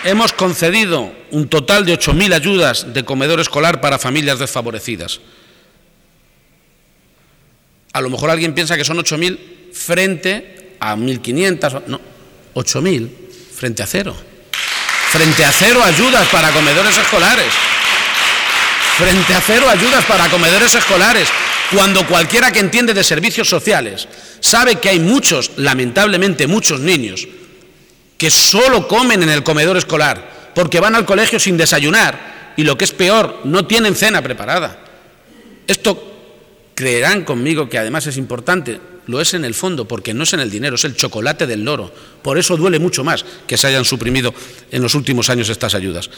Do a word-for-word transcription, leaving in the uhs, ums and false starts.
hemos concedido un total de ocho mil ayudas de comedor escolar para familias desfavorecidas. A lo mejor alguien piensa que son ocho mil frente a mil quinientas, no, ocho mil frente a cero. Frente a cero ayudas para comedores escolares. Frente a cero ayudas para comedores escolares. Cuando cualquiera que entiende de servicios sociales sabe que hay muchos, lamentablemente muchos niños, que solo comen en el comedor escolar porque van al colegio sin desayunar y, lo que es peor, no tienen cena preparada. Esto, creerán conmigo que además es importante, lo es en el fondo, porque no es en el dinero, es el chocolate del loro. Por eso duele mucho más que se hayan suprimido en los últimos años estas ayudas.